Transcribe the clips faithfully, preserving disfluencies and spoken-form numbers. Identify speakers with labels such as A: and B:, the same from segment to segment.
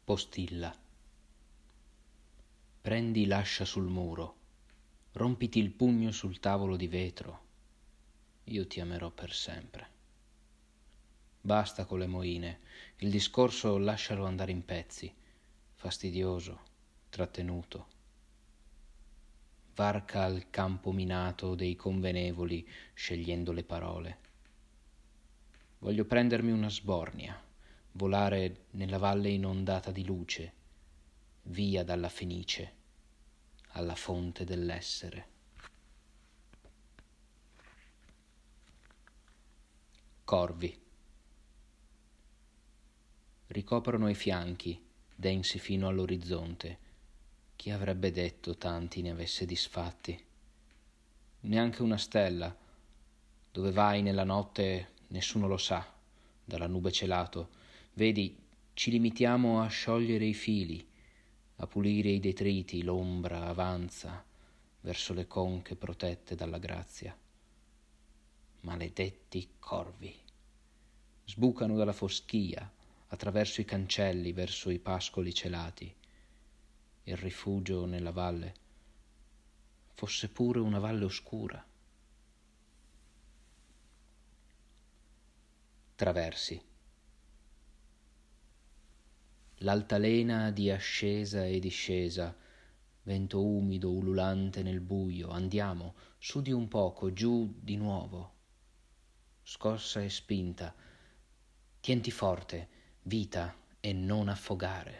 A: Postilla. Prendi l'ascia sul muro, rompiti il pugno sul tavolo di vetro, io ti amerò per sempre. Basta con le moine, il discorso lascialo andare in pezzi, fastidioso, trattenuto. Varca al campo minato dei convenevoli scegliendo le parole. Voglio prendermi una sbornia, volare nella valle inondata di luce, via dalla fenice, alla fonte dell'essere. Corvi. Ricoprono i fianchi, densi fino all'orizzonte. Chi avrebbe detto tanti ne avesse disfatti? Neanche una stella. Dove vai nella notte nessuno lo sa, dalla nube celato. Vedi, ci limitiamo a sciogliere i fili, a pulire i detriti, l'ombra avanza verso le conche protette dalla grazia. Maledetti corvi. Sbucano dalla foschia, attraverso i cancelli, verso i pascoli celati. Il rifugio nella valle fosse pure una valle oscura. Traversi. L'altalena di ascesa e discesa, vento umido ululante nel buio, andiamo, su di un poco, giù di nuovo. Scossa e spinta, tienti forte, vita e non affogare.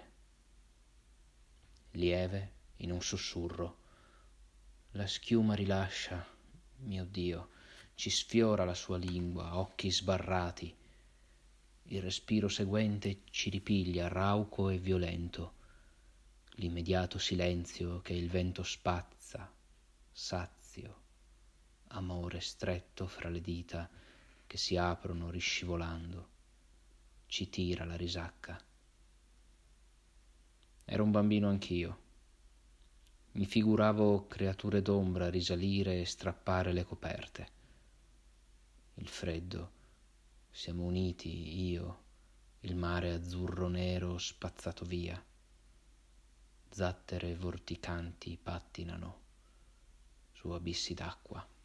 A: Lieve, in un sussurro, la schiuma rilascia, mio Dio, ci sfiora la sua lingua, occhi sbarrati. Il respiro seguente ci ripiglia, rauco e violento. L'immediato silenzio che il vento spazza, sazio, amore stretto fra le dita che si aprono riscivolando, ci tira la risacca. Ero un bambino anch'io. Mi figuravo creature d'ombra risalire e strappare le coperte. Il freddo, siamo uniti, io, il mare azzurro nero spazzato via. Zattere vorticanti pattinano su abissi d'acqua.